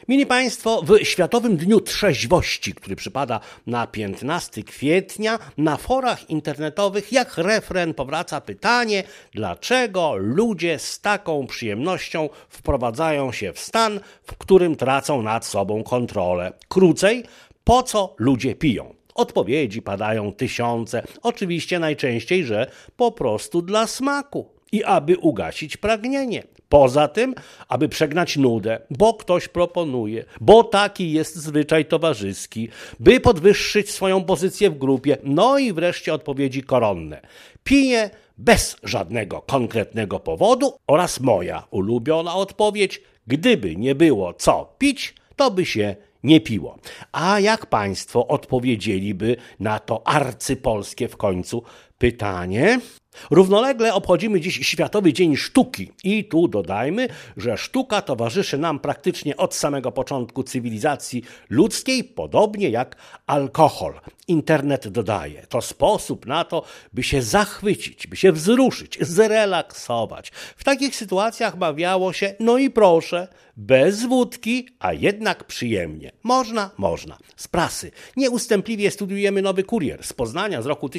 Mili Państwo, w Światowym Dniu Trzeźwości, który przypada na 15 kwietnia, na forach internetowych jak refren powraca pytanie, dlaczego ludzie z taką przyjemnością wprowadzają się w stan, w którym tracą nad sobą kontrolę. Krócej, po co ludzie piją? Odpowiedzi padają tysiące, oczywiście najczęściej, że po prostu dla smaku i aby ugasić pragnienie. Poza tym, aby przegnać nudę, bo ktoś proponuje, bo taki jest zwyczaj towarzyski, by podwyższyć swoją pozycję w grupie, no i wreszcie odpowiedzi koronne. Piję bez żadnego konkretnego powodu oraz moja ulubiona odpowiedź, gdyby nie było co pić, to by się nie piło. A jak Państwo odpowiedzieliby na to arcypolskie w końcu pytanie? Równolegle obchodzimy dziś Światowy Dzień Sztuki i tu dodajmy, że sztuka towarzyszy nam praktycznie od samego początku cywilizacji ludzkiej, podobnie jak alkohol. Internet dodaje, to sposób na to, by się zachwycić, by się wzruszyć, zrelaksować. W takich sytuacjach mawiało się, no i proszę, bez wódki, a jednak przyjemnie. Można. Z prasy. Nieustępliwie studiujemy Nowy Kurier z Poznania z roku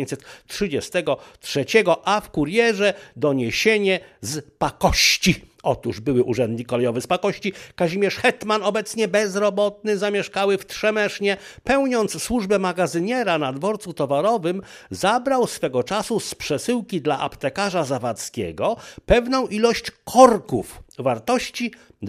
1933, a w Kurierze doniesienie z Pakości. Otóż były urzędnik kolejowy z Pakości, Kazimierz Hetman, obecnie bezrobotny, zamieszkały w Trzemesznie, pełniąc służbę magazyniera na dworcu towarowym, zabrał swego czasu z przesyłki dla aptekarza Zawadzkiego pewną ilość korków wartości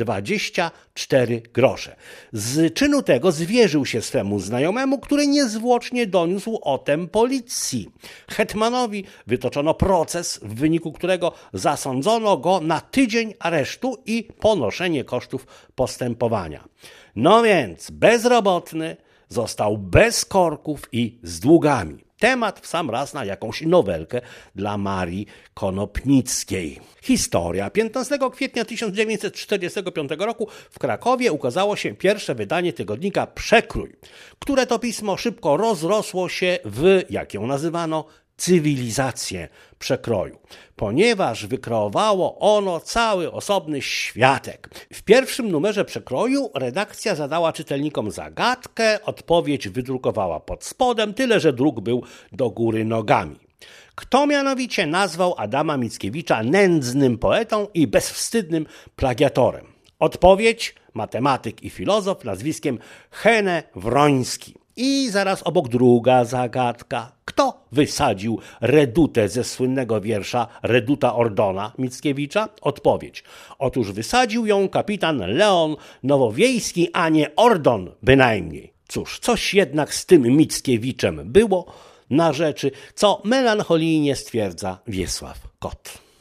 24 grosze. Z czynu tego zwierzył się swemu znajomemu, który niezwłocznie doniósł o tem policji. Hetmanowi wytoczono proces, w wyniku którego zasądzono go na tydzień aresztu i ponoszenie kosztów postępowania. No więc bezrobotny został bez korków i z długami. Temat w sam raz na jakąś nowelkę dla Marii Konopnickiej. Historia. 15 kwietnia 1945 roku w Krakowie ukazało się pierwsze wydanie tygodnika Przekrój, które to pismo szybko rozrosło się w, jak ją nazywano, cywilizację przekroju, ponieważ wykreowało ono cały osobny światek. W pierwszym numerze Przekroju redakcja zadała czytelnikom zagadkę, odpowiedź wydrukowała pod spodem, tyle że druk był do góry nogami. Kto mianowicie nazwał Adama Mickiewicza nędznym poetą i bezwstydnym plagiatorem? Odpowiedź: matematyk i filozof nazwiskiem Hene Wroński. I zaraz obok druga zagadka. Kto wysadził redutę ze słynnego wiersza Reduta Ordona Mickiewicza? Odpowiedź: otóż wysadził ją kapitan Leon Nowowiejski, a nie Ordon bynajmniej. Cóż, coś jednak z tym Mickiewiczem było na rzeczy, co melancholijnie stwierdza Wiesław Kot.